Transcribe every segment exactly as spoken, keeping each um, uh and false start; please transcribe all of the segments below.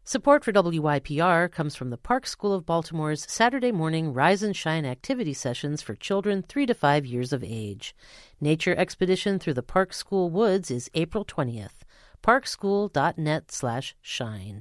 Support for W Y P R comes from the Park School of Baltimore's Saturday morning Rise and Shine activity sessions for children three to five years of age. Nature expedition through the Park School woods is April twentieth. parkschool.net slash shine.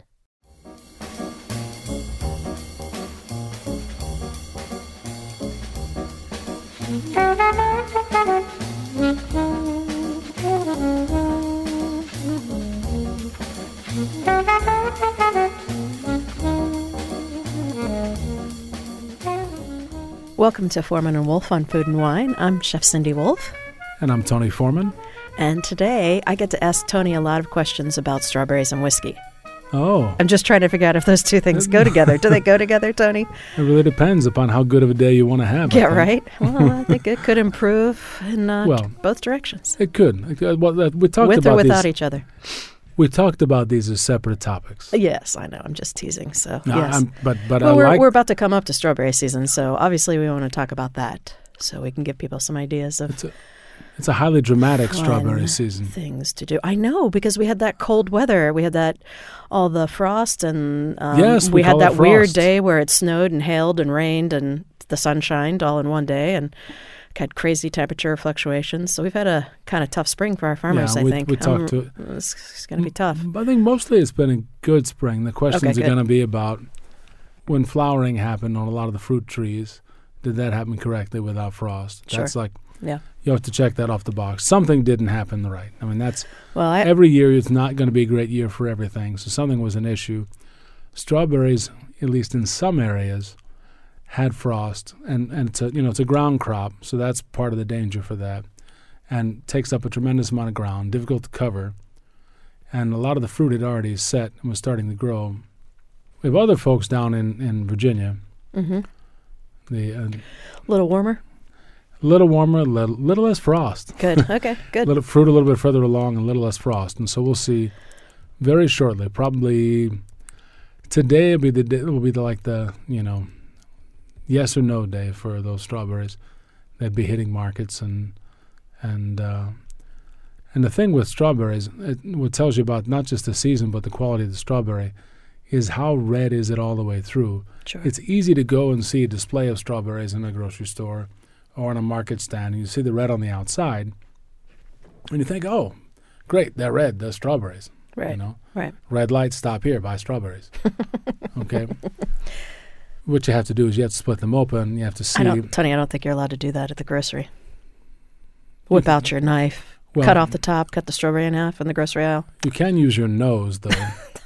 Welcome to Foreman and Wolf on Food and Wine. I'm Chef Cindy Wolf. And I'm Tony Foreman. And today I get to ask Tony a lot of questions about strawberries and whiskey. Oh. I'm just trying to figure out if those two things go together. Do they go together, Tony? It really depends upon how good of a day you want to have. Yeah, right. Well, I think it could improve in uh, well, both directions. It could. It could. Well, we talked With about or without these, each other. We talked about these as separate topics. Yes, I know. I'm just teasing. So, no, yes. I'm, but but well, I we're, like... we're about to come up to strawberry season, so obviously we want to talk about that so we can give people some ideas of... It's a, it's a highly dramatic fun strawberry season. Things to do. I know, because we had that cold weather. We had that, all the frost, and um, yes, we, we had that frost. weird day where it snowed and hailed and rained and the sun shined all in one day, and had crazy temperature fluctuations. So we've had a kind of tough spring for our farmers, yeah, I we, think. we talked um, to It's, it's going to be tough. I think mostly it's been a good spring. The questions Okay, are going to be about when flowering happened on a lot of the fruit trees. Did that happen correctly without frost? Sure. That's like... Yeah. You have to check that off the box. Something didn't happen right. I mean, that's well, I, every year it's not going to be a great year for everything. So something was an issue. Strawberries, at least in some areas, had frost, and, and it's a you know it's a ground crop, so that's part of the danger for that, and takes up a tremendous amount of ground, difficult to cover, and a lot of the fruit had already set and was starting to grow. We have other folks down in in Virginia. Mm-hmm. The uh, a little warmer. A little warmer, a little, little less frost. Good. Okay, good. little fruit a little bit further along and a little less frost. And so we'll see very shortly. Probably today will be the day, will be the, like the, you know, yes or no day for those strawberries. They'd be hitting markets. And and uh, and the thing with strawberries, it, what tells you about not just the season but the quality of the strawberry is how red is it all the way through. Sure. It's easy to go and see a display of strawberries in a grocery store or on a market stand, and you see the red on the outside, and you think, oh, great, they're red, they're strawberries. Right, you know? right. Red light, stop here, buy strawberries. Okay? What you have to do is you have to split them open, you have to see. I don't, Tony, I don't think you're allowed to do that at the grocery. Whip out your knife, well, cut off the top, cut the strawberry in half in the grocery aisle. You can use your nose, though.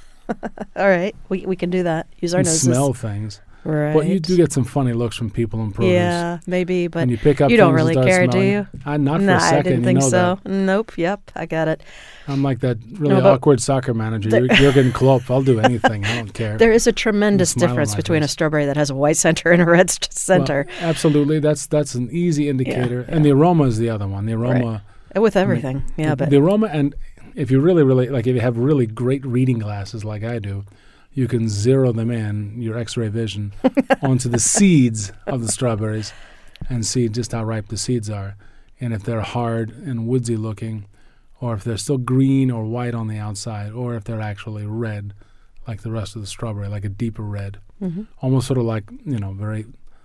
All right, we we can do that. Use our and noses. Smell things. Right. But you do get some funny looks from people in produce. Yeah, maybe, but when you, pick up you don't things really and start care, do smelling, you? I, not for nah, a second. I didn't you think know so. That. Nope, yep, I got it. I'm like that really No, but awkward soccer manager. You're, you're getting Klopp. I'll do anything. I don't care. There is a tremendous difference between face. a strawberry that has a white center and a red st- center. Well, absolutely. That's that's an easy indicator. Yeah, and yeah. the aroma is the other one. The aroma. Right. With everything, I mean, yeah. the, but the aroma, and if you really, really, like if you have really great reading glasses like I do, you can zero them in, your X-ray vision, onto the seeds of the strawberries and see just how ripe the seeds are. And if they're hard and woodsy looking, or if they're still green or white on the outside, or if they're actually red like the rest of the strawberry, like a deeper red. Mm-hmm. Almost sort of like, you know, very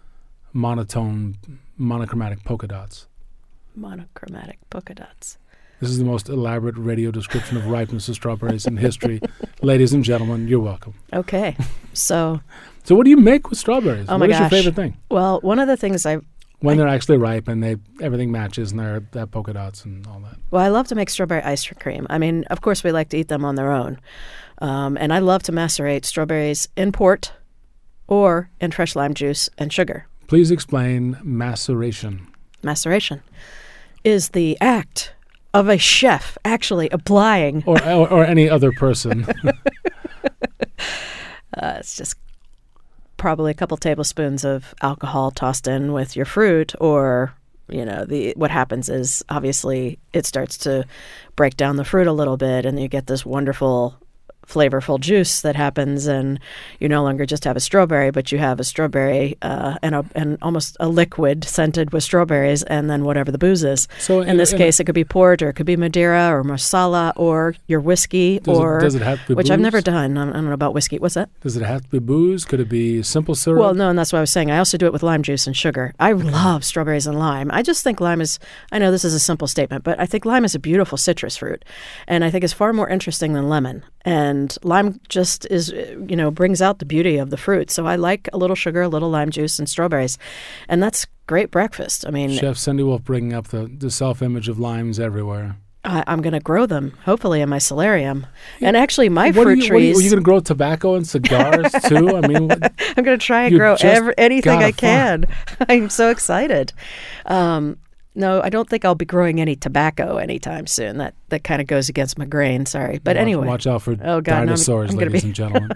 monotone, monochromatic polka dots. Monochromatic polka dots. This is the most elaborate radio description of ripeness of strawberries in history. Ladies and gentlemen, you're welcome. Okay. So So what do you make with strawberries? Oh my what is gosh. your favorite thing? Well, one of the things I When I, they're actually ripe and they everything matches and they're they have polka dots and all that. Well, I love to make strawberry ice cream. I mean, of course, we like to eat them on their own. Um, and I love to macerate strawberries in port or in fresh lime juice and sugar. Please explain maceration. Maceration is the act of a chef actually applying. Or or, or any other person. uh, it's just probably a couple tablespoons of alcohol tossed in with your fruit, or, you know, the what happens is obviously it starts to break down the fruit a little bit, and you get this wonderful flavorful juice that happens, and you no longer just have a strawberry, but you have a strawberry uh, and a, and almost a liquid scented with strawberries, and then whatever the booze is. So in this in case, it could be port, or it could be Madeira, or Marsala, or your whiskey, does or it, does it have to be which booze? I've never done. I don't know about whiskey. What's that? Does it have to be booze? Could it be simple syrup? Well, no, and that's what I was saying. I also do it with lime juice and sugar. I love strawberries and lime. I just think lime is, I know this is a simple statement, but I think lime is a beautiful citrus fruit. And I think it's far more interesting than lemon. And lime just is, you know, brings out the beauty of the fruit. So I like a little sugar, a little lime juice, and strawberries. And that's great breakfast. I mean, Chef Cindy Wolf bringing up the, the self-image of limes everywhere. I, I'm going to grow them, hopefully, in my solarium. And actually, my What fruit are you, what are you, trees. are you going to grow tobacco and cigars too? I mean, what- I'm going to try and You grow just every, anything gotta I can. I'm so excited. Um, no, I don't think I'll be growing any tobacco anytime soon. That that kind of goes against my grain. Sorry, but watch, anyway. watch out for Oh, God, no, I'm- dinosaurs, I'm gonna ladies be- and gentlemen.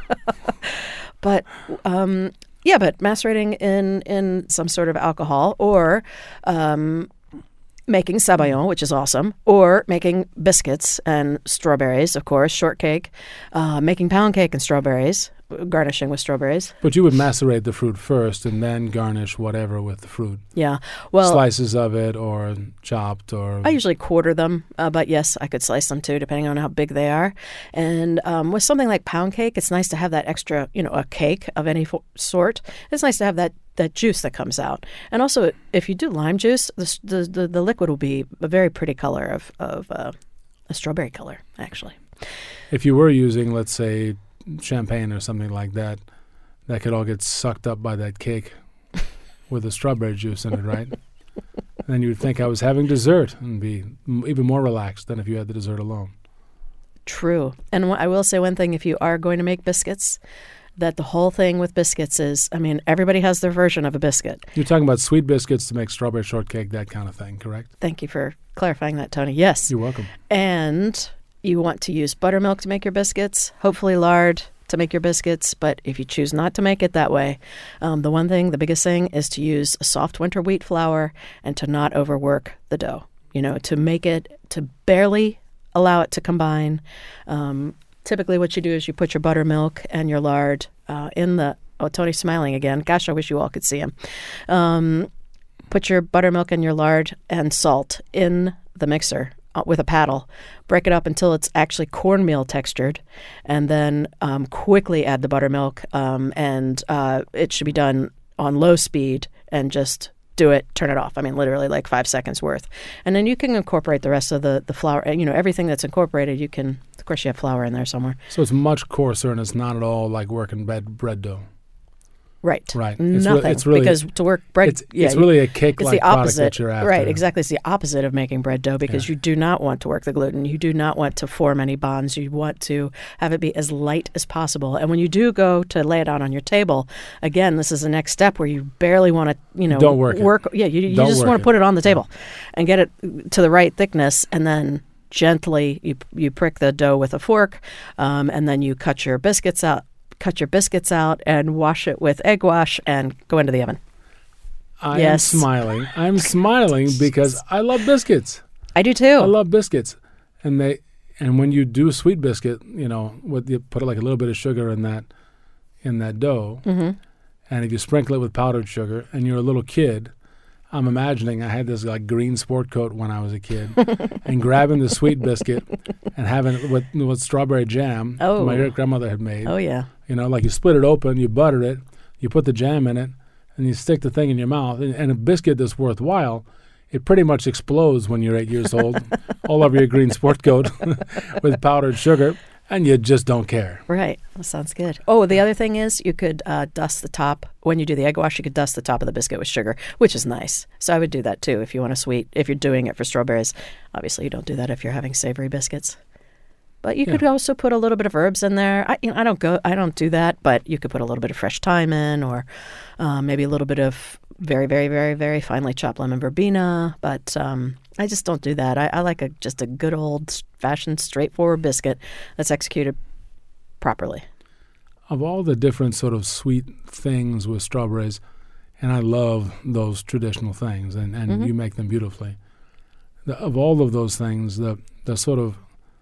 But um, yeah, but macerating in in some sort of alcohol, or um, making sabayon, which is awesome, or making biscuits and strawberries, of course, shortcake, uh, making pound cake and strawberries, garnishing with strawberries. But you would macerate the fruit first and then garnish whatever with the fruit. Yeah, well, Slices of it or chopped or... I usually quarter them, uh, but yes, I could slice them too, depending on how big they are. And um, with something like pound cake, it's nice to have that extra, you know, a cake of any fo- sort. It's nice to have that, that juice that comes out. And also, if you do lime juice, the the, the, the liquid will be a very pretty color of, of uh, a strawberry color, actually. If you were using, let's say, champagne or something like that, that could all get sucked up by that cake with the strawberry juice in it, right? Then you'd think I was having dessert and be m- even more relaxed than if you had the dessert alone. True. And wh- I will say one thing, if you are going to make biscuits, that the whole thing with biscuits is, I mean, everybody has their version of a biscuit. You're talking about sweet biscuits to make strawberry shortcake, that kind of thing, correct? Thank you for clarifying that, Tony. Yes. You're welcome. And you want to use buttermilk to make your biscuits, hopefully lard to make your biscuits. But if you choose not to make it that way, um, the one thing, the biggest thing, is to use a soft winter wheat flour and to not overwork the dough. You know, to make it, to barely allow it to combine. Um, typically what you do is you put your buttermilk and your lard uh, in the, oh, Tony's smiling again. Gosh, I wish you all could see him. Um, put your buttermilk and your lard and salt in the mixer uh, with a paddle. Break it up until it's actually cornmeal textured, and then um, quickly add the buttermilk, um, and uh, it should be done on low speed, and just do it, turn it off. I mean, literally like five seconds worth. And then you can incorporate the rest of the, the flour, you know, everything that's incorporated, you can, of course you have flour in there somewhere. So it's much coarser and it's not at all like working bread, bread dough. Right. Right. It's re- Nothing. it's really- because to work bread, It's, yeah, it's you- really a it's cake-like the product opposite. that you're after. Right, exactly. It's the opposite of making bread dough, because Yeah. you do not want to work the gluten. You do not want to form any bonds. You want to have it be as light as possible. And when you do go to lay it out on your table, again, this is the next step where you barely want to, you know, Don't work it. work yeah, you, you Don't just work want it. to put it on the table and get it to the right thickness, and then gently you you prick the dough with a fork, um, and then you cut your biscuits out, cut your biscuits out, and wash it with egg wash and go into the oven. I Yes. am smiling. I'm smiling because I love biscuits. I do too. I love biscuits, and they and when you do sweet biscuit, you know, with you put like a little bit of sugar in that in that dough, Mm-hmm. and if you sprinkle it with powdered sugar, and you're a little kid, I'm imagining I had this like green sport coat when I was a kid, and grabbing the sweet biscuit and having it with with strawberry jam Oh. that my great grandmother had made. Oh yeah. You know, like you split it open, you butter it, you put the jam in it, and you stick the thing in your mouth. And, and a biscuit that's worthwhile, it pretty much explodes when you're eight years old, all over your green sport coat with powdered sugar, and you just don't care. Right. That sounds good. Oh, the other thing is you could uh, dust the top. When you do the egg wash, you could dust the top of the biscuit with sugar, which is nice. So I would do that too if you want a sweet, if you're doing it for strawberries. Obviously, you don't do that if you're having savory biscuits. But you could Yeah. also put a little bit of herbs in there. I, you know, I don't go, I don't do that, but you could put a little bit of fresh thyme in, or uh, maybe a little bit of very, very, very, very finely chopped lemon verbena. But um, I just don't do that. I, I like a just a good old fashioned, straightforward biscuit that's executed properly. Of all the different sort of sweet things with strawberries, and I love those traditional things, and, and Mhm. you make them beautifully. The, of all of those things, the the sort of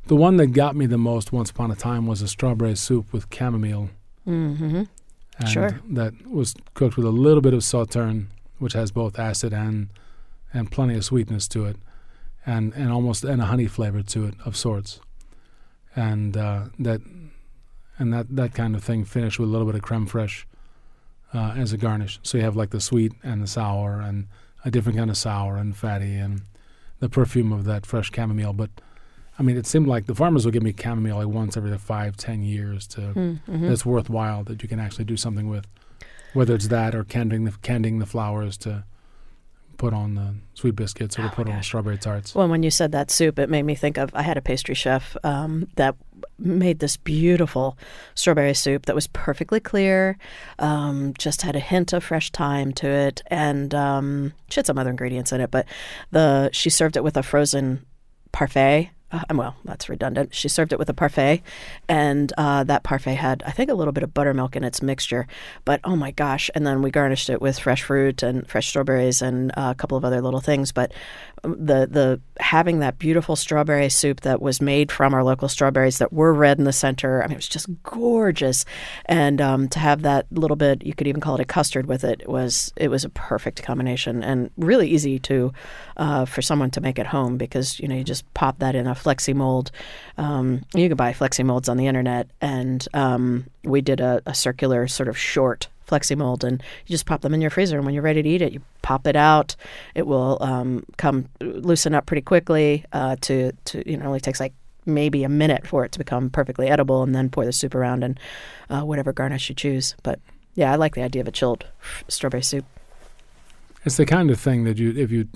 The one that got me the most once upon a time was a strawberry soup with chamomile. Mm-hmm. And Sure. that was cooked with a little bit of sauterne, which has both acid and and plenty of sweetness to it, and, and almost and a honey flavor to it of sorts, and uh, that and that, that kind of thing finished with a little bit of creme fraiche uh, as a garnish. So you have like the sweet and the sour and a different kind of sour and fatty and the perfume of that fresh chamomile. But I mean, it seemed like the farmers would give me chamomile like once every five, ten years to Mm-hmm. that's worthwhile that you can actually do something with, whether it's that or candying the candying the flowers to put on the sweet biscuits or to Oh put my on gosh. strawberry tarts. Well, when you said that soup, it made me think of I had a pastry chef um, that made this beautiful strawberry soup that was perfectly clear, um, just had a hint of fresh thyme to it, and um, she had some other ingredients in it. But the she served it with a frozen parfait. Uh, well, that's redundant. She served it with a parfait, and uh, that parfait had, I think, a little bit of buttermilk in its mixture. But oh my gosh! And then we garnished it with fresh fruit and fresh strawberries and uh, a couple of other little things. But the the having that beautiful strawberry soup that was made from our local strawberries that were red in the center. I mean, it was just gorgeous. And um, to have that little bit, you could even call it a custard with it. it was it was a perfect combination and really easy to uh, for someone to make at home because you know you just pop that in a flexi mold. Um, you can buy flexi molds on the internet, and um, we did a, a circular sort of short flexi mold, and you just pop them in your freezer, and when you're ready to eat it, you pop it out. It will um, come loosen up pretty quickly. Uh, to to you know, it only takes like maybe a minute for it to become perfectly edible, and then pour the soup around and uh, whatever garnish you choose. But yeah, I like the idea of a chilled f- strawberry soup. It's the kind of thing that you, if you,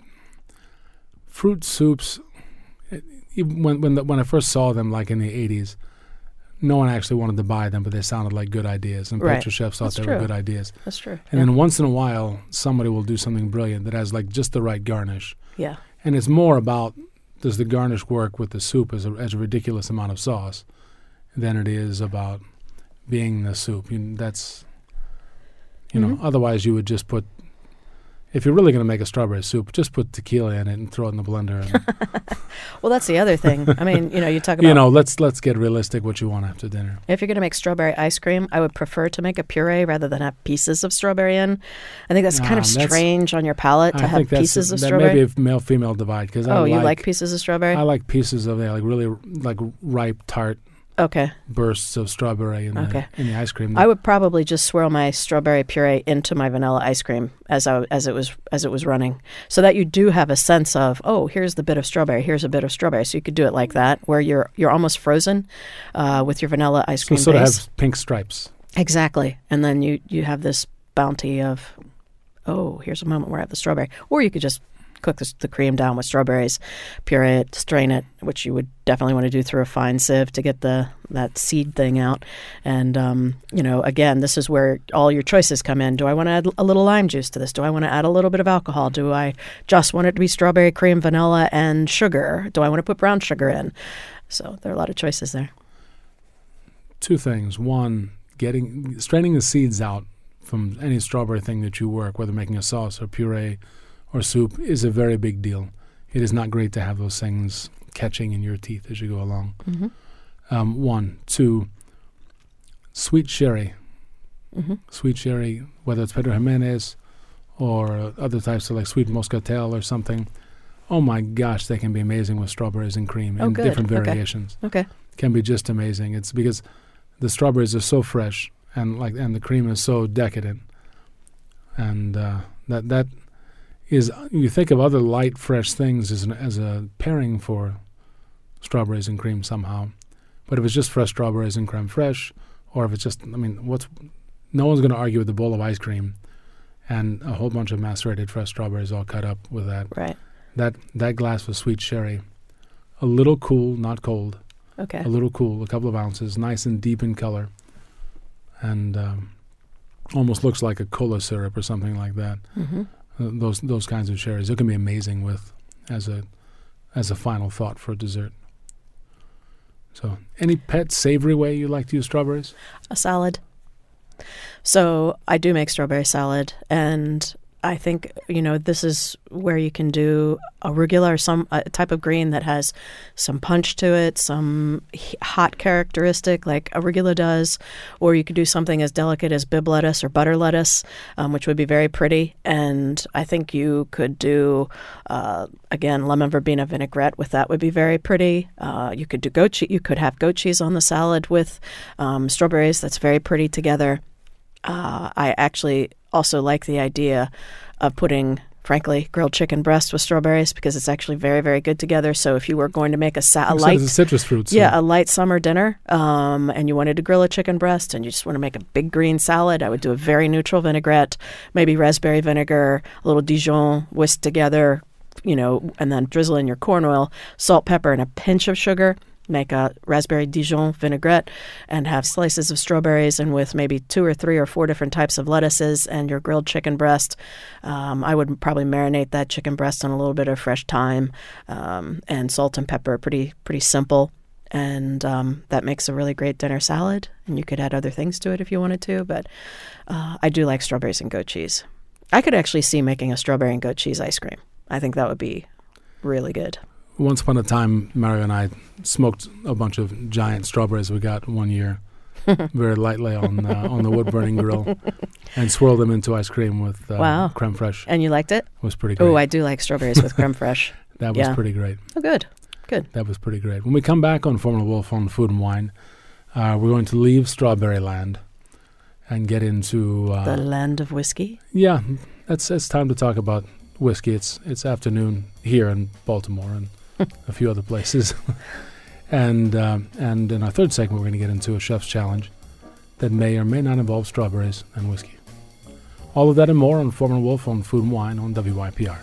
fruit soups, it, even when when, the, when I first saw them, like in the eighties, no one actually wanted to buy them, but they sounded like good ideas, and Right. pastry chefs thought That's they true. were good ideas. That's true. And yeah. then once in a while, somebody will do something brilliant that has like just the right garnish. yeah. And it's more about, does the garnish work with the soup as a, as a ridiculous amount of sauce than it is about being the soup. You, that's, you Mhm. know, otherwise you would just put, if you're really going to make a strawberry soup, just put tequila in it and throw it in the blender. And, Well, that's the other thing. I mean, you know, you talk about you know, let's let's get realistic what you want after dinner. if you're going to make strawberry ice cream, I would prefer to make a puree rather than have pieces of strawberry in. I think that's kind of Um, that's- strange on your palate to I have think that's, pieces of that strawberry. may be a male-female divide because I oh, like, you like pieces of strawberry? I like pieces of yeah, like really like ripe, tart okay. bursts of strawberry in, Okay. the, in the ice cream. I would probably just swirl my strawberry puree into my vanilla ice cream as I, as it was as it was running, so that you do have a sense of, oh, here's the bit of strawberry, here's a bit of strawberry. So you could do it like that, where you're you're almost frozen uh, with your vanilla ice so cream sort of base. have pink stripes. Exactly, and then you you have this bounty of, oh, here's a moment where I have the strawberry, or you could just cook the, the cream down with strawberries, puree it, strain it, which you would definitely want to do through a fine sieve to get the that seed thing out. And, um, you know, again, this is where all your choices come in. Do I want to add a little lime juice to this? Do I want to add a little bit of alcohol? Do I just want it to be strawberry cream, vanilla, and sugar? Do I want to put brown sugar in? So there are a lot of choices there. Two things. One, getting straining the seeds out from any strawberry thing that you work, whether making a sauce or puree or soup, is a very big deal. It is not great to have those things catching in your teeth as you go along. Mm-hmm. Um, one. Two, sweet sherry. Mm-hmm. Sweet sherry, whether it's Pedro Jimenez or uh, other types of like sweet Moscatel or something. Oh my gosh, they can be amazing with strawberries and cream Oh, in good. different Okay. variations. Okay. Can be just amazing. It's because the strawberries are so fresh and like and the cream is so decadent. And uh, that that is, you think of other light, fresh things as an, as a pairing for strawberries and cream somehow. But if it's just fresh strawberries and creme fraiche, or if it's just, I mean, what's no one's going to argue with a bowl of ice cream and a whole bunch of macerated fresh strawberries all cut up with that. Right. That that glass of sweet sherry, a little cool, not cold, Okay. a little cool, a couple of ounces, nice and deep in color, and um, almost looks like a cola syrup or something like that. Mm-hmm. Uh, those those kinds of sherries, it can be amazing with as a as a final thought for dessert. So, any pet savory way you like to use strawberries? A salad. So I do make strawberry salad, and I think, you know, this is where you can do arugula or some a type of green that has some punch to it, some he- hot characteristic like arugula does, or you could do something as delicate as Bibb lettuce or butter lettuce, um, which would be very pretty. And I think you could do, uh, again, lemon verbena vinaigrette with that would be very pretty. Uh, you could do goat cheese. You could have goat cheese on the salad with um, strawberries. That's very pretty together. Uh, I actually also like the idea of putting, frankly, grilled chicken breast with strawberries because it's actually very, very good together. So if you were going to make a, sa- a light, it's a citrus fruit, so. yeah, a light summer dinner, um, and you wanted to grill a chicken breast, and you just want to make a big green salad, I would do a very neutral vinaigrette, maybe raspberry vinegar, a little Dijon whisked together, you know, and then drizzle in your corn oil, salt, pepper, and a pinch of sugar. Make a raspberry Dijon vinaigrette and have slices of strawberries and with maybe two or three or four different types of lettuces and your grilled chicken breast. Um, I would probably marinate that chicken breast on a little bit of fresh thyme um, and salt and pepper. Pretty pretty simple. And um, that makes a really great dinner salad. And you could add other things to it if you wanted to. But uh, I do like strawberries and goat cheese. I could actually see making a strawberry and goat cheese ice cream. I think that would be really good. Once upon a time, Mario and I smoked a bunch of giant strawberries we got one year, very lightly on uh, on the wood-burning grill, and swirled them into ice cream with uh, wow. creme fraiche. And you liked it? It was pretty great. Oh, I do like strawberries with creme fraiche. That was yeah. pretty great. Oh, good. Good. That was pretty great. When we come back on Formula Wolf on Food and Wine, uh, we're going to leave Strawberry Land and get into... Uh, the land of whiskey? Yeah, that's it's time to talk about whiskey. It's, it's afternoon here in Baltimore and a few other places. and um, and in our third segment, we're going to get into a chef's challenge that may or may not involve strawberries and whiskey. All of that and more on Formula Wolf on Food and Wine on W Y P R.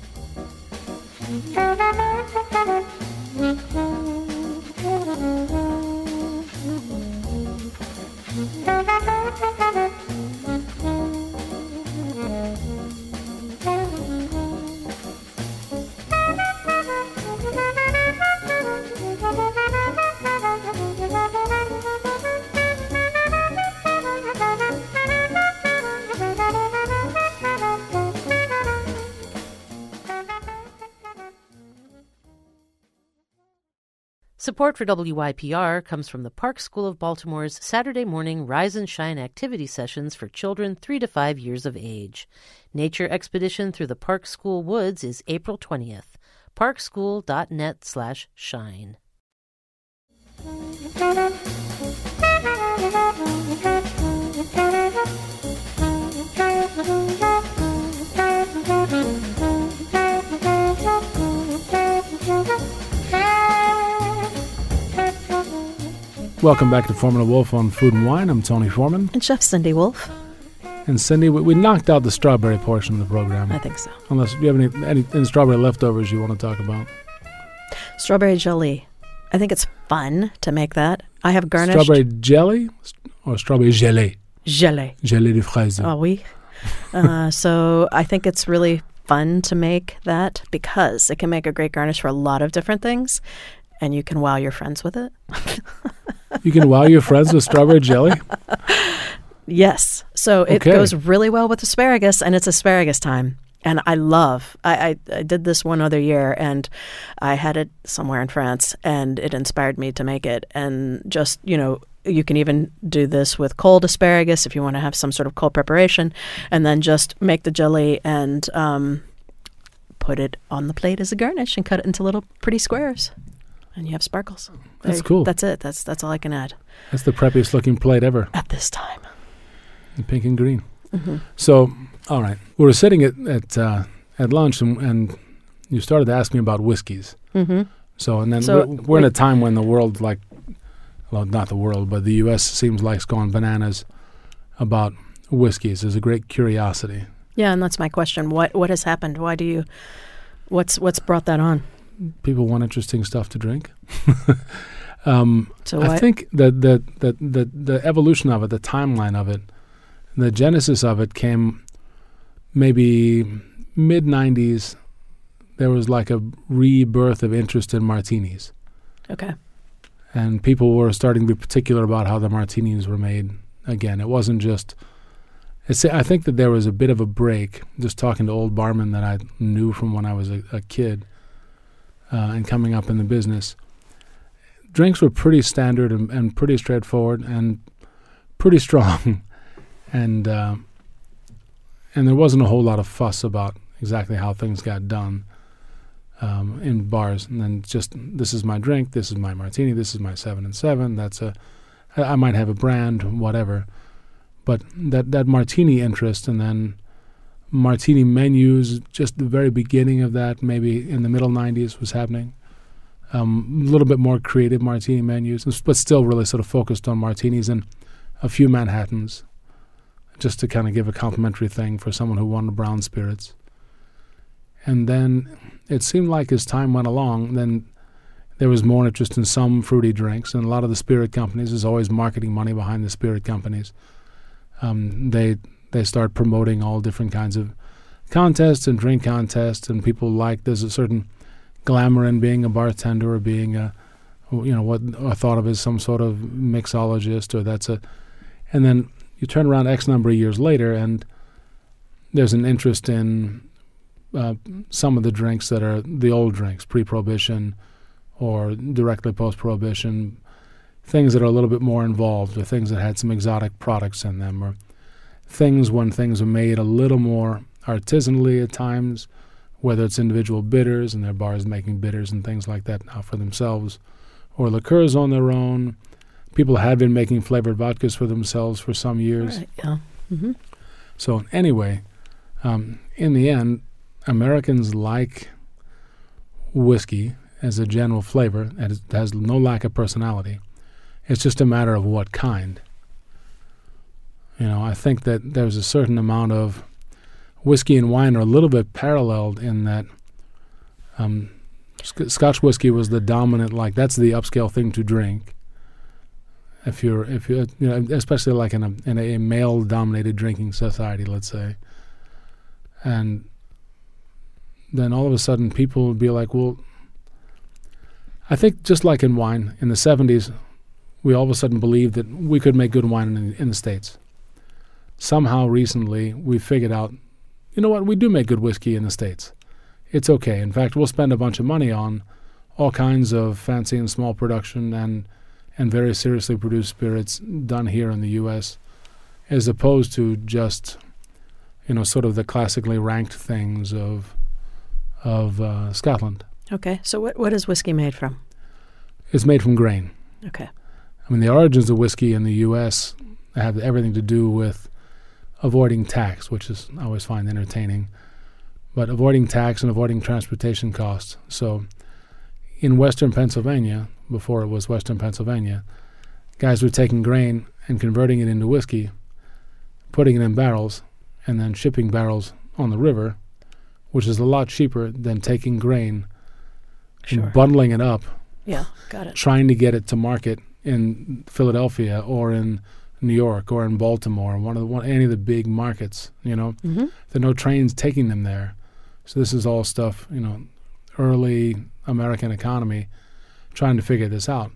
Support for W Y P R comes from the Park School of Baltimore's Saturday morning Rise and Shine activity sessions for children three to five years of age. Nature expedition through the Park School woods is April twentieth. parkschool.net slash shine. Welcome back to Formula Wolf on Food and Wine. I'm Tony Foreman. And Chef Cindy Wolf. And Cindy, we, we knocked out the strawberry portion of the program. I think so. Unless you have any, any, any strawberry leftovers you want to talk about. Strawberry jelly. I think it's fun to make that. I have garnished... Strawberry jelly or strawberry gelée? Gelée. Gelée de fraise. Oh, oui. uh, so I think it's really fun to make that because it can make a great garnish for a lot of different things. And you can wow your friends with it. You can wow your friends with strawberry jelly? Yes. So it okay. goes really well with asparagus, and it's asparagus time. And I love, I, I, I did this one other year, and I had it somewhere in France, and it inspired me to make it. And just, you know, you can even do this with cold asparagus if you want to have some sort of cold preparation, and then just make the jelly and um, put it on the plate as a garnish and cut it into little pretty squares. And you have sparkles. That's there, cool. That's it. That's that's all I can add. That's the preppiest looking plate ever. At this time. In pink and green. Mm-hmm. So, all right. We were sitting at at, uh, at lunch, and, and you started to ask me about whiskeys. Mm-hmm. So, and then so we're, we're in a time when the world, like, well, not the world, but the U S seems like it's gone bananas about whiskeys. There's a great curiosity. Yeah, and that's my question. What what has happened? Why do you, what's what's brought that on? People want interesting stuff to drink. um, so I what? think that the, the, the, the evolution of it, the timeline of it, the genesis of it came maybe mid nineties. There was like a rebirth of interest in martinis. Okay. And people were starting to be particular about how the martinis were made. Again, it wasn't just It's, I think that there was a bit of a break, just talking to old barmen that I knew from when I was a, a kid uh, and coming up in the business. Drinks were pretty standard and, and pretty straightforward and pretty strong. and uh, and there wasn't a whole lot of fuss about exactly how things got done um, in bars. And then just, this is my drink, this is my martini, this is my seven and seven, that's a, I might have a brand, whatever. But that, that martini interest, and then martini menus, just the very beginning of that, maybe in the middle nineties was happening. Um, a little bit more creative martini menus, but still really sort of focused on martinis and a few Manhattans, just to kind of give a complimentary thing for someone who wanted brown spirits. And then it seemed like as time went along, then there was more interest in some fruity drinks, and a lot of the spirit companies, there's always marketing money behind the spirit companies. Um, they they start promoting all different kinds of contests and drink contests, and people like, there's a certain glamour in being a bartender or being a, you know, what are thought of as some sort of mixologist, or that's a, and then you turn around X number of years later, and there's an interest in uh, some of the drinks that are the old drinks, pre-Prohibition or directly post-Prohibition, things that are a little bit more involved, or things that had some exotic products in them, or things when things are made a little more artisanally at times, whether it's individual bitters and their bars making bitters and things like that now for themselves, or liqueurs on their own. People have been making flavored vodkas for themselves for some years. Right, yeah. Mm-hmm. So anyway, um, in the end, Americans like whiskey as a general flavor. It has no lack of personality. It's just a matter of what kind. You know, I think that there's a certain amount of whiskey and wine are a little bit paralleled in that um, sc- Scotch whiskey was the dominant, like that's the upscale thing to drink. If you're, if you, you know, especially like in a in a male-dominated drinking society, let's say, and then all of a sudden people would be like, well, I think just like in wine in the seventies. We all of a sudden believed that we could make good wine in, in the States. Somehow recently we figured out, you know what, we do make good whiskey in the States. It's okay. In fact, we'll spend a bunch of money on all kinds of fancy and small production and and very seriously produced spirits done here in the U S, as opposed to just, you know, sort of the classically ranked things of of uh, Scotland. Okay, so what what is whiskey made from? It's made from grain. Okay. I mean, the origins of whiskey in the U S have everything to do with avoiding tax, which is I always find entertaining, but avoiding tax and avoiding transportation costs. So in western Pennsylvania, before it was western Pennsylvania, guys were taking grain and converting it into whiskey, putting it in barrels, and then shipping barrels on the river, which is a lot cheaper than taking grain Sure. and bundling it up, Yeah, got it. trying to get it to market in Philadelphia or in New York or in Baltimore, one of the, one, any of the big markets. You know, Mm-hmm. there are no trains taking them there. So this is all stuff, you know, early American economy trying to figure this out.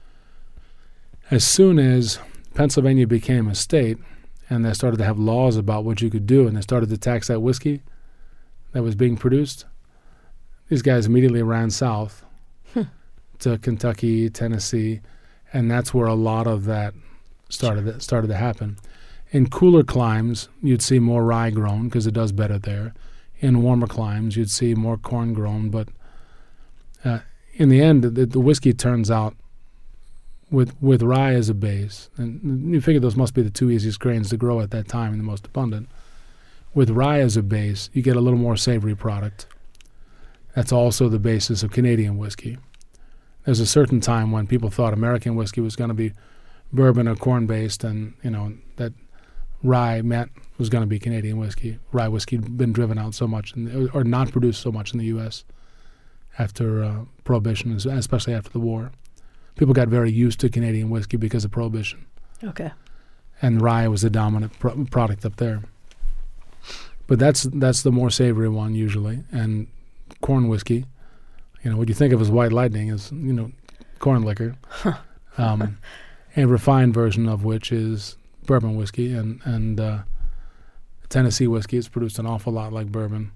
As soon as Pennsylvania became a state and they started to have laws about what you could do and they started to tax that whiskey that was being produced, these guys immediately ran south Hmm. to Kentucky, Tennessee, and that's where a lot of that started to, started to happen. In cooler climes, you'd see more rye grown because it does better there. In warmer climes, you'd see more corn grown, but uh, in the end, the, the whiskey turns out with with rye as a base, and you figure those must be the two easiest grains to grow at that time and the most abundant. With rye as a base, you get a little more savory product. That's also the basis of Canadian whiskey. There's a certain time when people thought American whiskey was going to be bourbon or corn-based, and you know that rye meant was going to be Canadian whiskey. Rye whiskey had been driven out so much, in the, or not produced so much in the U S after uh, Prohibition, especially after the war. People got very used to Canadian whiskey because of Prohibition. Okay. And rye was the dominant pro- product up there. But that's that's the more savory one usually, and corn whiskey, you know, what you think of as White Lightning is, you know, corn liquor. um, a refined version of which is bourbon whiskey, and and uh, Tennessee whiskey is produced an awful lot like bourbon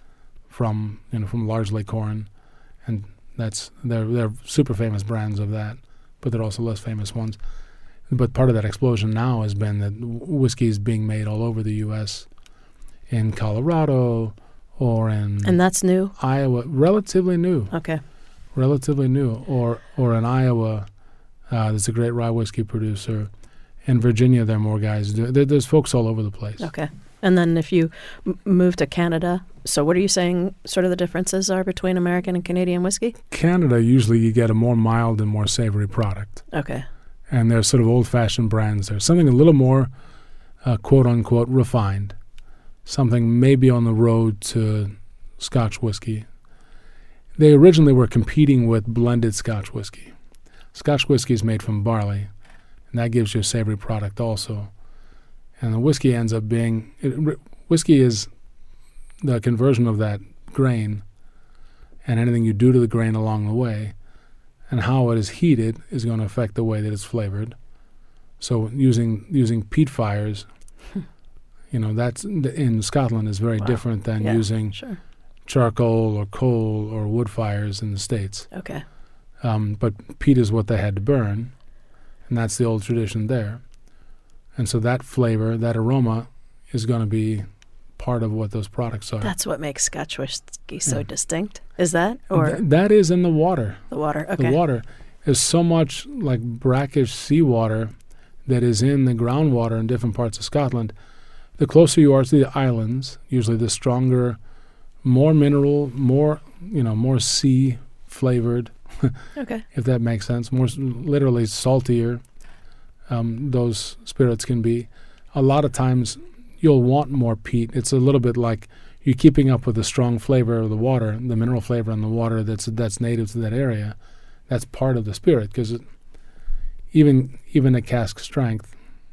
from, you know, from largely corn. And that's they're they're super famous brands of that, but they're also less famous ones. But part of that explosion now has been that whiskey is being made all over the U S, in Colorado or in And that's new? Iowa, relatively new. Okay. Relatively new. Or or in Iowa, uh, there's a great rye whiskey producer. In Virginia, there are more guys. There, there's folks all over the place. Okay. And then if you m- move to Canada, so what are you saying sort of the differences are between American and Canadian whiskey? Canada, usually you get a more mild and more savory product. Okay. And they're sort of old-fashioned brands. There's something a little more, uh, quote-unquote, refined. Something maybe on the road to Scotch whiskey. They originally were competing with blended Scotch whiskey. Scotch whiskey is made from barley, and that gives you a savory product also. And the whiskey ends up being, it, whiskey is the conversion of that grain and anything you do to the grain along the way, and how it is heated is going to affect the way that it's flavored. So using using peat fires, you know, that's in Scotland is very Wow. different than Yeah, using sure. charcoal or coal or wood fires in the States. Okay. Um, but peat is what they had to burn, and that's the old tradition there. And so that flavor, that aroma, is going to be part of what those products are. That's what makes Scotch whiskey so Yeah. distinct. Is that? Or Th- that is in the water. the water? Okay. The water is so much like brackish seawater that is in the groundwater in different parts of Scotland. The closer you are to the islands, usually the stronger, more mineral, more, you know, more sea flavored, Okay. if that makes sense, more s- literally saltier um, those spirits can be. A lot of times you'll want more peat. It's a little bit like you're keeping up with the strong flavor of the water, the mineral flavor in the water that's that's native to that area. That's part of the spirit, because even even at cask strength,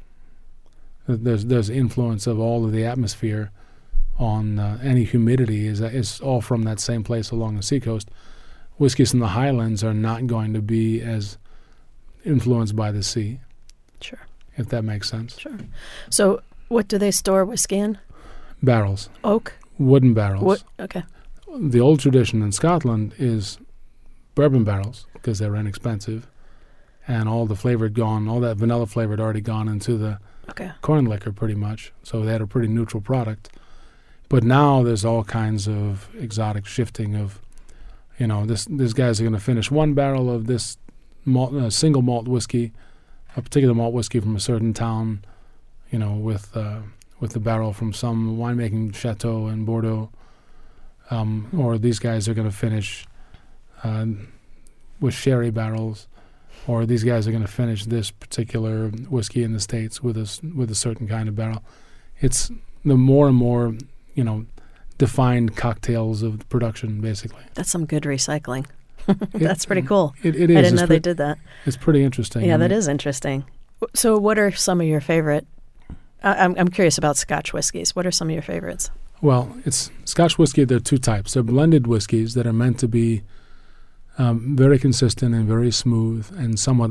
th- there's there's influence of all of the atmosphere on uh, any humidity is is all from that same place along the seacoast. Whiskeys in the Highlands are not going to be as influenced by the sea, Sure. if that makes sense. Sure. So what do they store whiskey in? Barrels, Oak? wooden barrels. What? Okay. The old tradition in Scotland is bourbon barrels, because they're inexpensive, and all the flavor had gone, all that vanilla flavor had already gone into the Okay. corn liquor pretty much, so they had a pretty neutral product. But now there's all kinds of exotic shifting of, you know, this these guys are going to finish one barrel of this malt, uh, single malt whiskey, a particular malt whiskey from a certain town, you know, with uh, with the barrel from some winemaking chateau in Bordeaux, um, or these guys are going to finish uh, with sherry barrels, or these guys are going to finish this particular whiskey in the States with a s- with a certain kind of barrel. It's the more and more, you know, defined cocktails of the production, basically. That's some good recycling. That's pretty cool. It, it is. I didn't it's know pre- they did that. It's pretty interesting. Yeah, I that mean, is interesting. So what are some of your favorite? I I'm I'm curious about Scotch whiskeys. What are some of your favorites? Well, it's Scotch whiskey. There are two types. They're blended whiskeys that are meant to be um, very consistent and very smooth and somewhat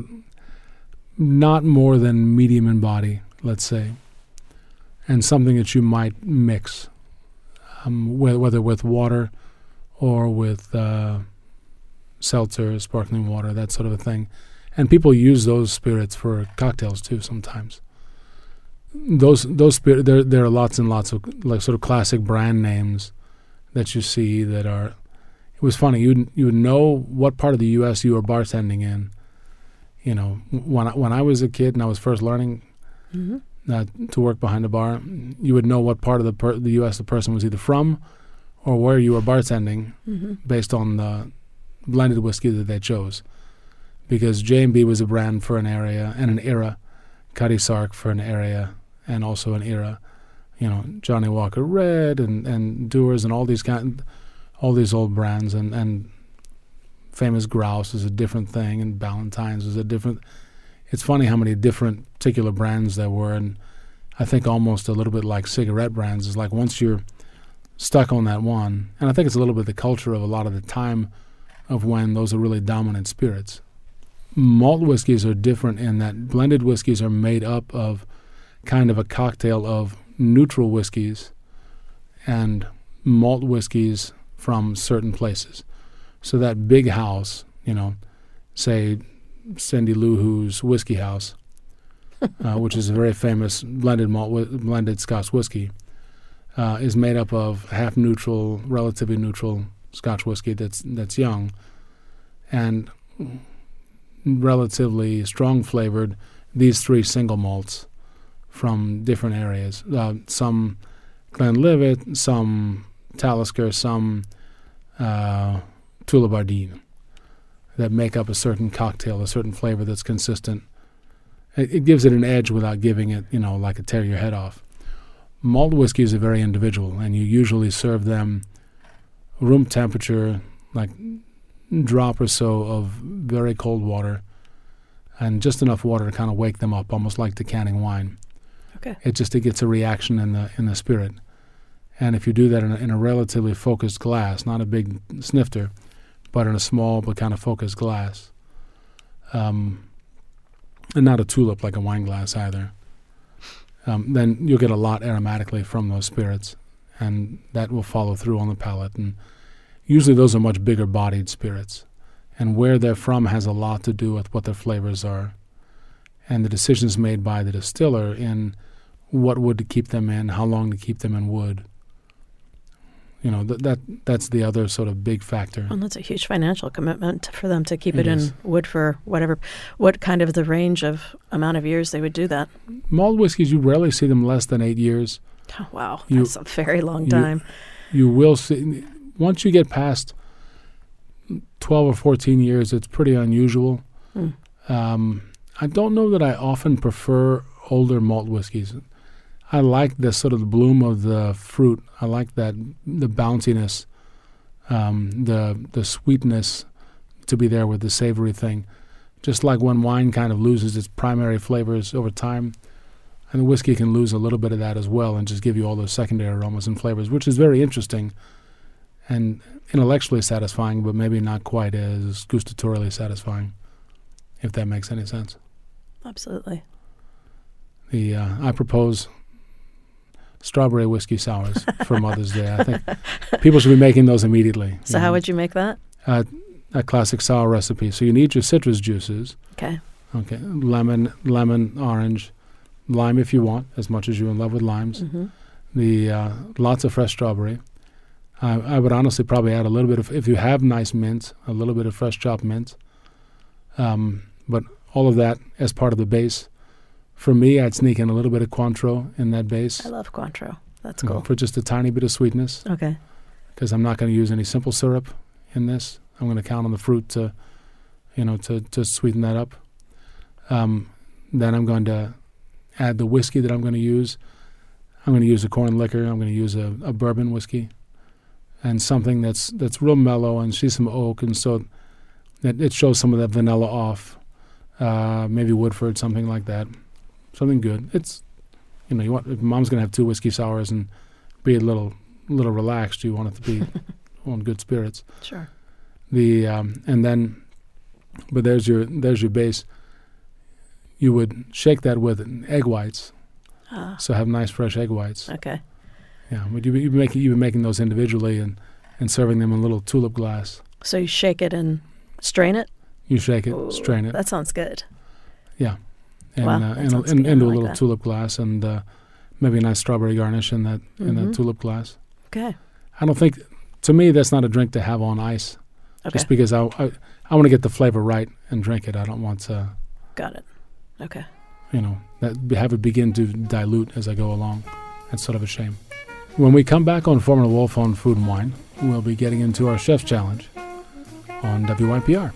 not more than medium in body, let's say, and something that you might mix, um, whether, whether with water or with uh, seltzer, sparkling water, that sort of a thing. And people use those spirits for cocktails too sometimes. Those those spirit there there are lots and lots of like sort of classic brand names that you see that are. It was funny. You you would know what part of the U S you were bartending in. You know, when I, when I was a kid and I was first learning Mm-hmm. uh, to work behind a bar, you would know what part of the per- the U S the person was either from, or where you were bartending, Mm-hmm. based on the blended whiskey that they chose. Because J and B was a brand for an area and an era, Cutty Sark for an area and also an era. You know, Johnny Walker Red and, and Dewar's and all these kind, all these old brands, and, and Famous Grouse is a different thing, and Ballantine's is a different. It's funny how many different particular brands there were, and I think almost a little bit like cigarette brands. Is like once you're stuck on that one, and I think it's a little bit the culture of a lot of the time of when those are really dominant spirits. Malt whiskeys are different in that blended whiskeys are made up of kind of a cocktail of neutral whiskeys and malt whiskeys from certain places. So that big house, you know, say Cindy Lou Who's Whiskey House, uh, which is a very famous blended malt whi- blended Scotch whiskey, uh, is made up of half neutral, relatively neutral Scotch whiskey that's that's young, and relatively strong flavored these three single malts from different areas. Uh, some Glenlivet, some Talisker, some uh, Tullibardine, that make up a certain cocktail, a certain flavor that's consistent. It, it gives it an edge without giving it, you know, like a tear your head off. Malt whiskeys are very individual, and you usually serve them room temperature, like drop or so of very cold water, and just enough water to kind of wake them up, almost like decanting wine. Okay. It just it gets a reaction in the in the spirit, and if you do that in a, in a relatively focused glass, not a big snifter, but in a small but kind of focused glass, um, and not a tulip like a wine glass either, um, then you'll get a lot aromatically from those spirits, and that will follow through on the palate. And usually those are much bigger bodied spirits, and where they're from has a lot to do with what their flavors are, and the decisions made by the distiller in what wood to keep them in, how long to keep them in wood. You know, th- that that's the other sort of big factor. Well, that's a huge financial commitment for them to keep It it, in is. wood for whatever, what kind of the range of amount of years they would do that. Malt whiskeys, you rarely see them less than eight years. Oh, wow, You- that's a very long you- time. You will see, once you get past twelve or fourteen years, it's pretty unusual. Mm. Um, I don't know that I often prefer older malt whiskeys. I like the sort of the bloom of the fruit. I like that, the bounciness, um, the the sweetness to be there with the savory thing. Just like when wine kind of loses its primary flavors over time, and the whiskey can lose a little bit of that as well and just give you all those secondary aromas and flavors, which is very interesting and intellectually satisfying, but maybe not quite as gustatorially satisfying, if that makes any sense. Absolutely. The uh, I propose strawberry whiskey sours for Mother's Day. I think people should be making those immediately. So how would you make that? Uh, a classic sour recipe. So you need your citrus juices. Okay. Okay, lemon, lemon, orange, lime if you want, as much as you're in love with limes. Mm-hmm. The uh, lots of fresh strawberry. I, I would honestly probably add a little bit of, if you have nice mint, a little bit of fresh chopped mint. Um, but all of that as part of the base. For me, I'd sneak in a little bit of Cointreau in that base. I love Cointreau. That's you know, cool. for just a tiny bit of sweetness, Okay. because I'm not going to use any simple syrup in this. I'm going to count on the fruit to, you know, to, to sweeten that up. Um, then I'm going to add the whiskey that I'm going to use. I'm going to use a corn liquor. I'm going to use a, a bourbon whiskey, and something that's that's real mellow and see some oak, and so it, it shows some of that vanilla off. Uh, maybe Woodford, something like that. Something good. It's, you know, you want, if Mom's going to have two whiskey sours and be a little little relaxed, you want it to be on good spirits. Sure. The um, and then, but there's your there's your base. You would shake that with egg whites, Ah, so have nice fresh egg whites. okay. Yeah, would you be, you'd be making you'd be making those individually and, and serving them in a little tulip glass. So you shake it and strain it? You shake it, Ooh, strain it, That sounds good. yeah, and Wow, uh, that in a, sounds in, good. I into a like little that. tulip glass, and uh, maybe a nice strawberry garnish in that in Mhm. that tulip glass. Okay. I don't think, to me, that's not a drink to have on ice. Okay. Just because I I, I want to get the flavor right and drink it. I don't want to, Got it. Okay. you know, that have it begin to dilute as I go along. That's sort of a shame. When we come back on Foreman and Wolf on Food and Wine, we'll be getting into our Chef's Challenge on W Y P R.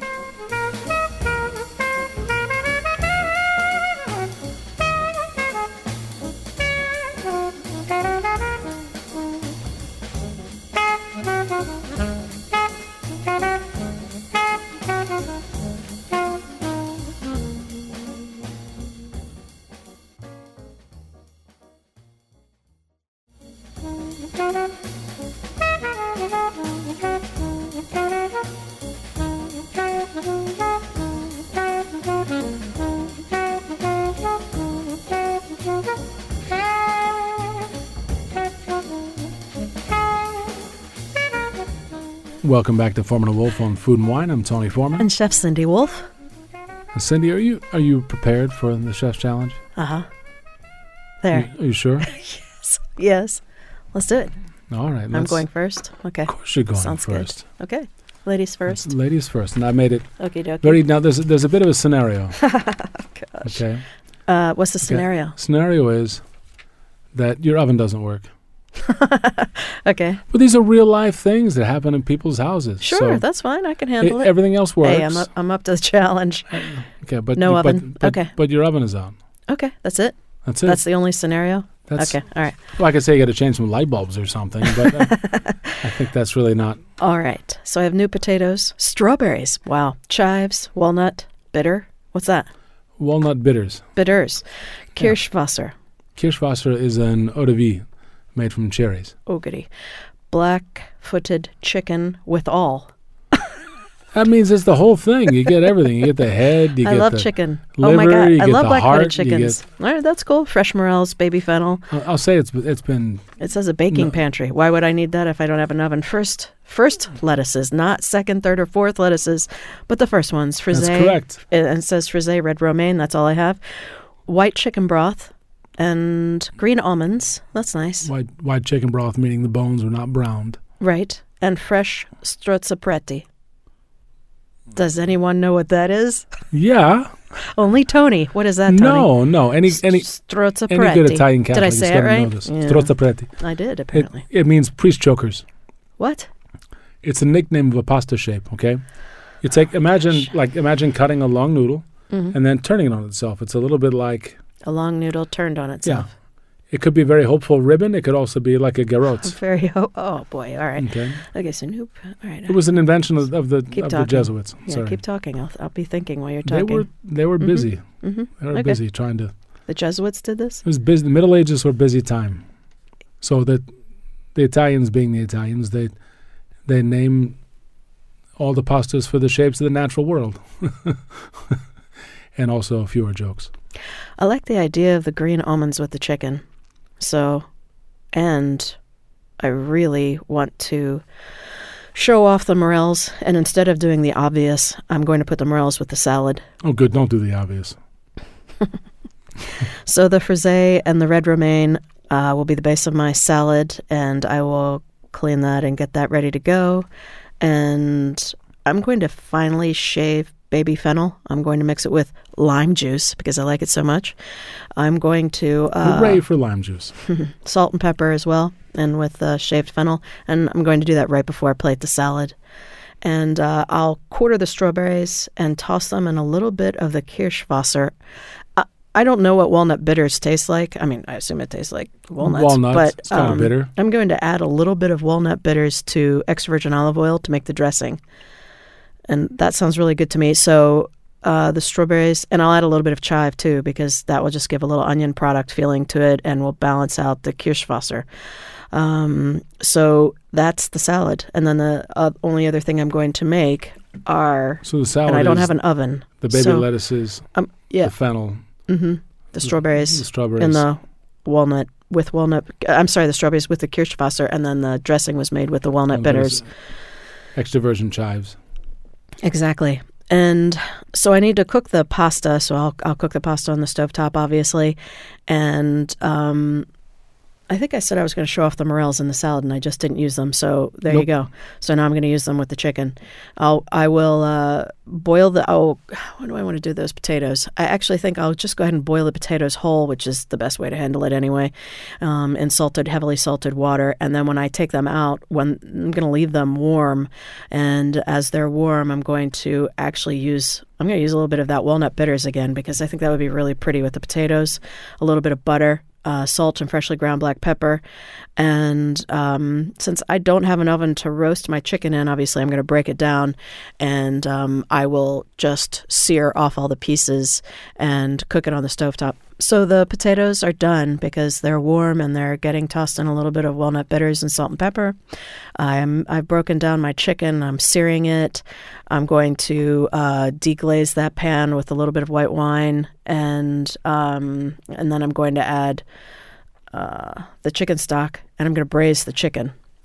Welcome back to Foreman and Wolf on Food and Wine. I'm Tony Foreman. And Chef Cindy Wolf. Uh, Cindy, are you are you prepared for the Chef's Challenge? Uh-huh. There. Are you, are you sure? Yes. Yes. Let's do it. All right. I'm going first. Okay. Of course you're going Sounds first. Good. Okay. Ladies first. Ladies first. And I made it Okie dokie. very... Now, there's, there's a bit of a scenario. Gosh. Okay. Uh, what's the Okay. scenario? Scenario is that your oven doesn't work. Okay. But these are real life things that happen in people's houses. Sure, So that's fine. I can handle e- it. everything else works. Hey, I'm up, I'm up to the challenge. Okay, but No you- but- oven. But, Okay. But your oven is out. Okay, that's it. That's it. That's the only scenario. That's, Okay, all right. Well, I could say you got to change some light bulbs or something, but uh, I think that's really not. All right. So I have new potatoes, strawberries. Wow. Chives, walnut, bitter. What's that? Walnut bitters. Bitters. Kirschwasser. Kirschwasser is an eau de vie made from cherries. Oh, goody. Black-footed chicken with all. That means it's the whole thing. You get everything. You get the head. You I get love the chicken. liver, oh my god, you I get love the black-footed heart, you chickens. get- All right, that's cool. Fresh morels, baby fennel. I'll, I'll say it's it's been It says a baking No. pantry. Why would I need that if I don't have an oven? First, first lettuces, not second, third, or fourth lettuces, but the first ones. Frisee. That's correct. It, and it says frisee red romaine. That's all I have. White chicken broth and green almonds. That's nice. white white chicken broth, meaning the bones are not browned. Right. And fresh strozzapreti. Does anyone know what that is? Yeah. Only Tony. What is that, Tony? No, no. Any any Strozzapreti. any good Italian Catholic Did I is say it gonna right? know this. Yeah. Strozzapreti. I did, It, apparently. it means priest chokers. What? It's a nickname of a pasta shape. Okay. You take imagine like imagine cutting a long noodle Mhm. and then turning it on itself. It's a little bit like A long noodle turned on yeah. itself. It could be very hopeful ribbon. It could also be like a garrote. Very, ho- oh boy. All right. Okay. Okay, so nope. All right. It was an invention of, of the Keep of the talking. Jesuits. Yeah, Sorry. keep talking. I'll, I'll be thinking while you're They talking. were they were Mhm. busy. Mm-hmm. They were Okay. busy trying to. The Jesuits did this? It was busy. The Middle Ages were busy time, so that the Italians, being the Italians, they they name all the pastas for the shapes of the natural world, and also fewer jokes. I like the idea of the green almonds with the chicken. So, and I really want to show off the morels. And instead of doing the obvious, I'm going to put the morels with the salad. Oh, good. Don't do the obvious. So the frisee and the red romaine uh, will be the base of my salad, and I will clean that and get that ready to go. And I'm going to finally shave baby fennel. I'm going to mix it with lime juice because I like it so much. I'm going to uh, Hooray for lime juice. salt and pepper as well, and with uh, shaved fennel. And I'm going to do that right before I plate the salad. And uh, I'll quarter the strawberries and toss them in a little bit of the Kirschwasser. I, I don't know what walnut bitters taste like. I mean, I assume it tastes like walnuts. Walnuts, but it's kinda um, bitter. I'm going to add a little bit of walnut bitters to extra virgin olive oil to make the dressing. And that sounds really good to me. So uh, the strawberries, and I'll add a little bit of chive too, because that will just give a little onion product feeling to it and will balance out the Kirschwasser. Um, so that's the salad. And then the uh, only other thing I'm going to make are, So the salad and I don't is have an oven. the baby so, lettuces, Um, yeah. the fennel, hmm The strawberries the strawberries. and the walnut with walnut. I'm sorry, the strawberries with the Kirschwasser, and then the dressing was made with the walnut and bitters. there's extra virgin chives. Exactly. And so I need to cook the pasta. So I'll I'll cook the pasta on the stovetop, obviously. And um, I think I said I was going to show off the morels in the salad, and I just didn't use them. So there you Nope. go. So now I'm going to use them with the chicken. I'll I will uh, boil the. Oh, what do I want to do with those potatoes? I actually think I'll just go ahead and boil the potatoes whole, which is the best way to handle it anyway, um, in salted, heavily salted water. And then when I take them out, when I'm going to leave them warm, and as they're warm, I'm going to actually use. I'm going to use a little bit of that walnut bitters again because I think that would be really pretty with the potatoes. A little bit of butter. Uh, salt and freshly ground black pepper. And um, since I don't have an oven to roast my chicken in, obviously I'm going to break it down, and um, I will just sear off all the pieces and cook it on the stovetop. So the potatoes are done because they're warm and they're getting tossed in a little bit of walnut bitters and salt and pepper. I'm, I've broken down my chicken. I'm searing it. I'm going to uh, deglaze that pan with a little bit of white wine, and um, and then I'm going to add uh, the chicken stock, and I'm going to braise the chicken.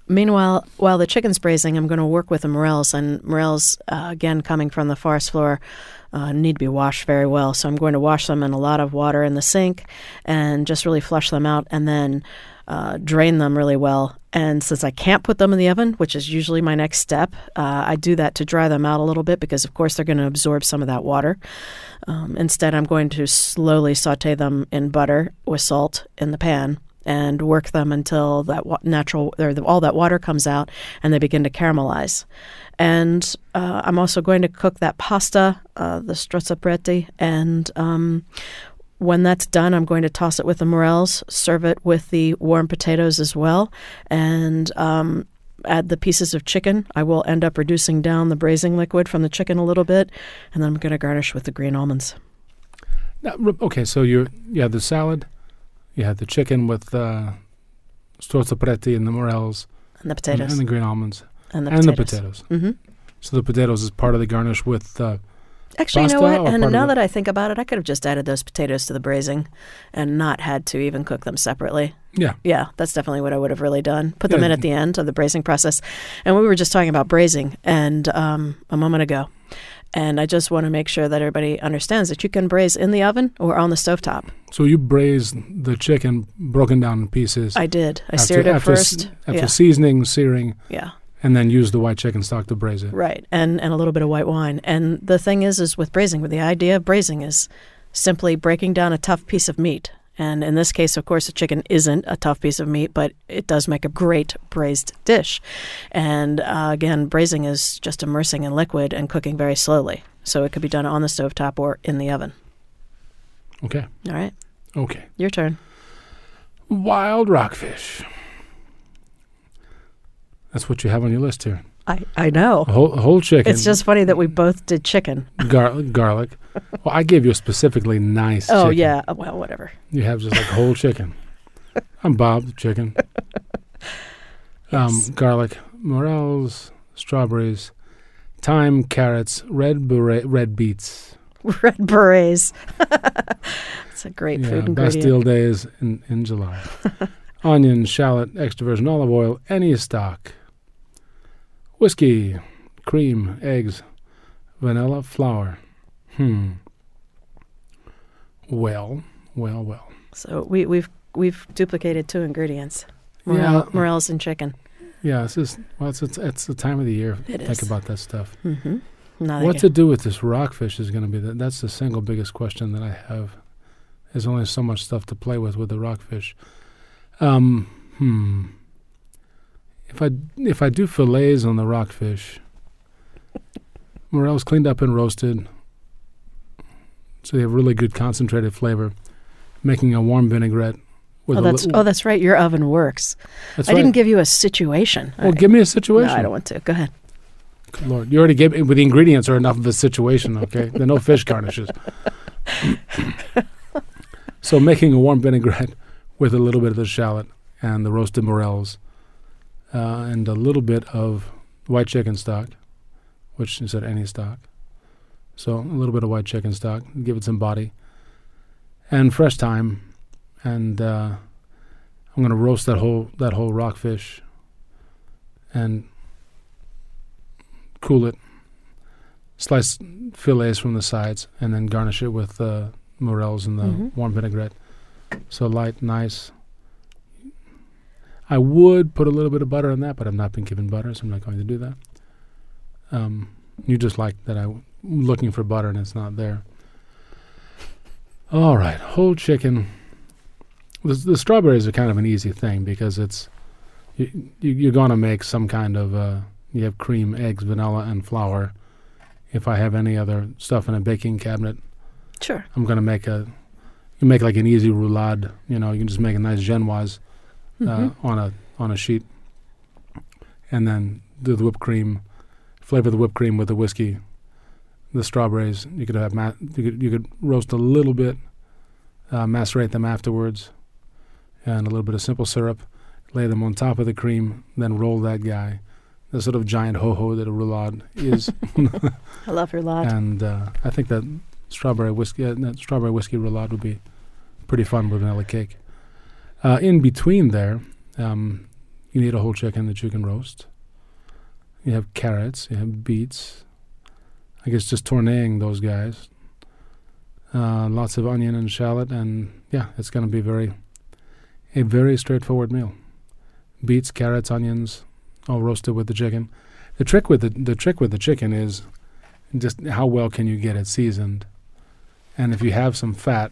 Meanwhile, while the chicken's braising, I'm going to work with the morels. And morels, uh, again, coming from the forest floor, uh, need to be washed very well. So I'm going to wash them in a lot of water in the sink and just really flush them out and then uh, drain them really well. And since I can't put them in the oven, which is usually my next step, uh, I do that to dry them out a little bit because, of course, they're going to absorb some of that water. Um, instead, I'm going to slowly saute them in butter with salt in the pan and work them until that wa- natural or the, all that water comes out and they begin to caramelize. And uh, I'm also going to cook that pasta, uh, the strozzapreti, and um, when that's done, I'm going to toss it with the morels, serve it with the warm potatoes as well, and um, add the pieces of chicken. I will end up reducing down the braising liquid from the chicken a little bit, and then I'm going to garnish with the green almonds. Now, okay, so you you had the salad. You had the chicken with uh, strozzapreti and the morels. And the potatoes. And, and the green almonds. And the and potatoes. the potatoes. Mm-hmm. So the potatoes is part of the garnish with uh, Actually, pasta, you know or what? And part now of that I think about it, I could have just added those potatoes to the braising and not had to even cook them separately. Yeah. Yeah, that's definitely what I would have really done. Put them Yeah. in at the end of the braising process. And we were just talking about braising and um, a moment ago. And I just want to make sure that everybody understands that you can braise in the oven or on the stovetop. So you braised the chicken broken down in pieces. I did. I after, seared it after, first. After yeah. seasoning, searing, yeah. and then used the white chicken stock to braise it. Right, and and a little bit of white wine. And the thing is, is with braising, the idea of braising is simply breaking down a tough piece of meat. And in this case, of course, the chicken isn't a tough piece of meat, but it does make a great braised dish. And uh, again, braising is just immersing in liquid and cooking very slowly. So it could be done on the stovetop or in the oven. Okay. All right. Okay. Your turn. Wild rockfish. That's what you have on your list here. I, I know. A whole, a whole chicken. It's just funny that we both did chicken. Gar- garlic. Well, I gave you a specifically nice Oh, chicken. yeah. Well, whatever. You have just like whole chicken. I'm Bob the chicken. Um, Yes. garlic, morels, strawberries, thyme, carrots, red beret, red beets. Red berets. It's a great Yeah, food ingredient. Bastille Day is in, in July. Onion, shallot, extra virgin olive oil, any stock. Whiskey, cream, eggs, vanilla, flour. Hmm. Well, well, well. So we, we've we've duplicated two ingredients: Yeah. morel, morels and chicken. Yeah, it's just, well, it's, it's, it's the time of the year. It Think is. about that stuff. Mm-hmm. Now What to do with this rockfish is going to be the, that's the single biggest question that I have. There's only so much stuff to play with with the rockfish. Um, hmm. If I if I do fillets on the rockfish, morels cleaned up and roasted, so they have really good concentrated flavor. Making a warm vinaigrette with Oh, a that's li- oh, that's right. Your oven works. That's I right. didn't give you a situation. Well, I, give me a situation. No, I don't want to. Go ahead. Good Lord, you already gave me. With the ingredients are enough of a situation. Okay, there are no fish garnishes. So making a warm vinaigrette with a little bit of the shallot and the roasted morels, uh, and a little bit of white chicken stock, which is at any stock. So a little bit of white chicken stock, give it some body, and fresh thyme, and uh, I'm going to roast that whole that whole rockfish, and cool it. Slice fillets from the sides, and then garnish it with uh, morels and the Mhm. warm vinaigrette. So light, nice. I would put a little bit of butter on that, but I've not been given butter, so I'm not going to do that. Um, you just like that I'm looking for butter and it's not there. All right, whole chicken. The, the strawberries are kind of an easy thing because it's you, you, you're going to make some kind of uh, you have cream, eggs, vanilla, and flour. If I have any other stuff in a baking cabinet, Sure. I'm going to make a you make like an easy roulade. You know, you can just make a nice genoise uh, Mm-hmm. on a on a sheet, and then do the whipped cream, flavor the whipped cream with the whiskey, the strawberries. You could have ma- you could you could roast a little bit, uh, macerate them afterwards, and a little bit of simple syrup. Lay them on top of the cream, then roll that guy. The sort of giant ho ho that a roulade is, I love your lot. and uh, I think that strawberry whiskey uh, that strawberry whiskey roulade would be pretty fun with vanilla cake. Uh, in between there, um, you need a whole chicken that you can roast. You have carrots, you have beets. I guess just tourneing those guys. Uh, lots of onion and shallot, and yeah, it's going to be very, a very straightforward meal. Beets, carrots, onions, all roasted with the chicken. The trick with the the trick with the chicken is just how well can you get it seasoned, and if you have some fat,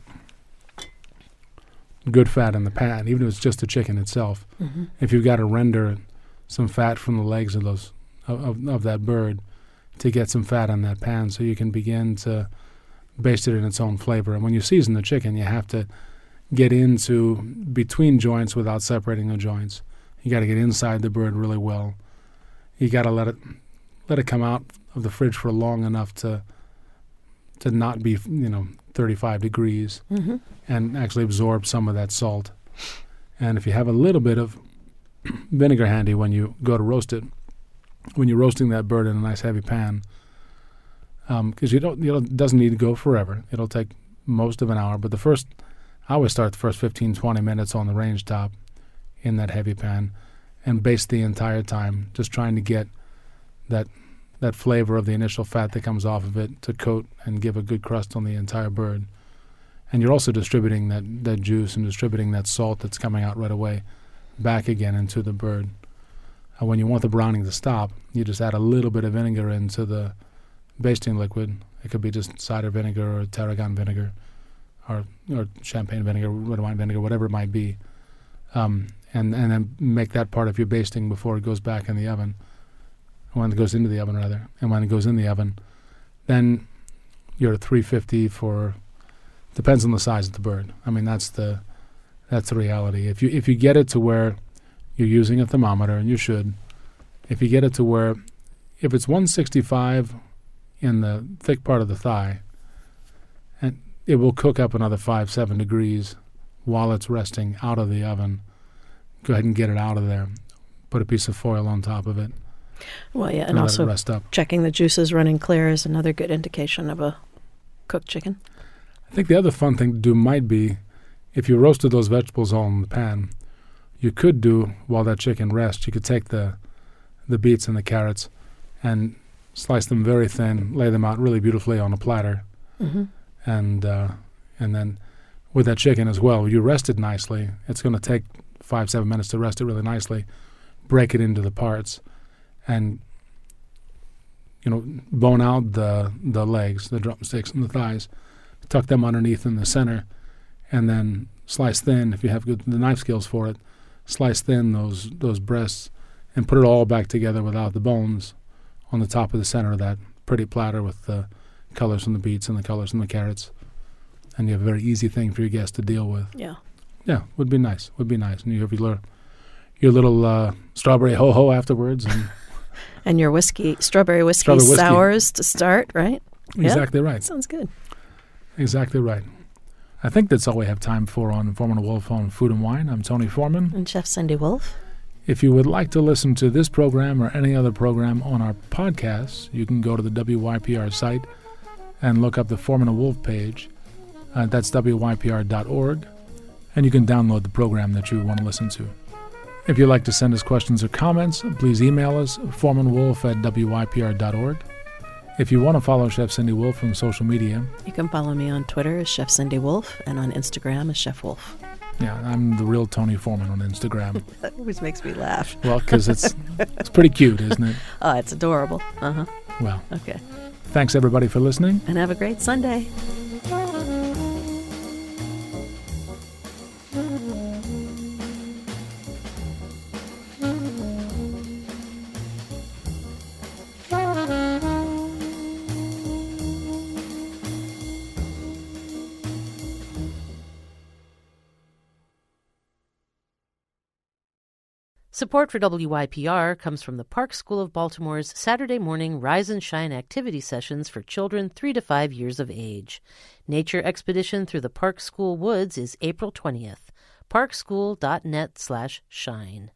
good fat in the pan, even if it's just the chicken itself, mm-hmm. if you've got to render some fat from the legs of those of, of that bird to get some fat on that pan, so you can begin to baste it in its own flavor. And when you season the chicken, you have to get into between joints without separating the joints. You got to get inside the bird really well. You got to let it let it come out of the fridge for long enough to to not be, you know, thirty-five degrees, mm-hmm. and actually absorb some of that salt. And if you have a little bit of vinegar handy when you go to roast it, when you're roasting that bird in a nice heavy pan, because um, you don't, you know, it doesn't need to go forever. It'll take most of an hour, but the first, I always start the first fifteen, twenty minutes on the range top in that heavy pan and baste the entire time, just trying to get that that flavor of the initial fat that comes off of it to coat and give a good crust on the entire bird. And you're also distributing that, that juice and distributing that salt that's coming out right away back again into the bird. Uh, when you want the browning to stop, you just add a little bit of vinegar into the basting liquid. It could be just cider vinegar or tarragon vinegar or or champagne vinegar, red wine vinegar, whatever it might be. Um, and, and then make that part of your basting before it goes back in the oven. When it goes into the oven, rather. And when it goes in the oven, then you're at three fifty for, depends on the size of the bird. I mean, that's the that's the reality. If you if you get it to where you're using a thermometer, and you should, if you get it to where, if it's one sixty-five in the thick part of the thigh, and it will cook up another five, seven degrees while it's resting out of the oven. Go ahead and get it out of there. Put a piece of foil on top of it. Well, yeah, and, and also rest up. Checking the juices running clear is another good indication of a cooked chicken. I think the other fun thing to do might be, if you roasted those vegetables all in the pan, you could do, while that chicken rests, you could take the the beets and the carrots and slice them very thin, lay them out really beautifully on a platter, mm-hmm. and uh, and then with that chicken as well, you rest it nicely. It's going to take five, seven minutes to rest it really nicely. Break it into the parts, and you know, bone out the the legs, the drumsticks, and the thighs. Tuck them underneath in the center, and then slice thin, if you have good the knife skills for it. Slice thin those those breasts, and put it all back together without the bones on the top of the center of that pretty platter with the colors from the beets and the colors from the carrots. And you have a very easy thing for your guests to deal with. Yeah. Yeah, would be nice. Would be nice. And you have your, your little uh, strawberry ho-ho afterwards. And and your whiskey, strawberry whiskey strawberry sours whiskey. To start, right? Exactly yep. right. Sounds good. Exactly right. I think that's all we have time for on Foreman and Wolf on Food and Wine. I'm Tony Foreman. And Chef Cindy Wolf. If you would like to listen to this program or any other program on our podcasts, you can go to the W Y P R site and look up the Foreman and Wolf page. Uh, that's W Y P R dot org. And you can download the program that you want to listen to. If you'd like to send us questions or comments, please email us, foremanwolf at W Y P R dot org. If you want to follow Chef Cindy Wolf on social media, you can follow me on Twitter as Chef Cindy Wolf and on Instagram as Chef Wolf. Yeah, I'm the real Tony Foreman on Instagram. That always makes me laugh. Well, because it's it's pretty cute, isn't it? Oh, it's adorable. Uh-huh. Well, okay. Thanks, everybody, for listening. And have a great Sunday. Support for W Y P R comes from the Park School of Baltimore's Saturday morning Rise and Shine activity sessions for children three to five years of age. Nature expedition through the Park School woods is April twentieth. parkschool dot net slash shine.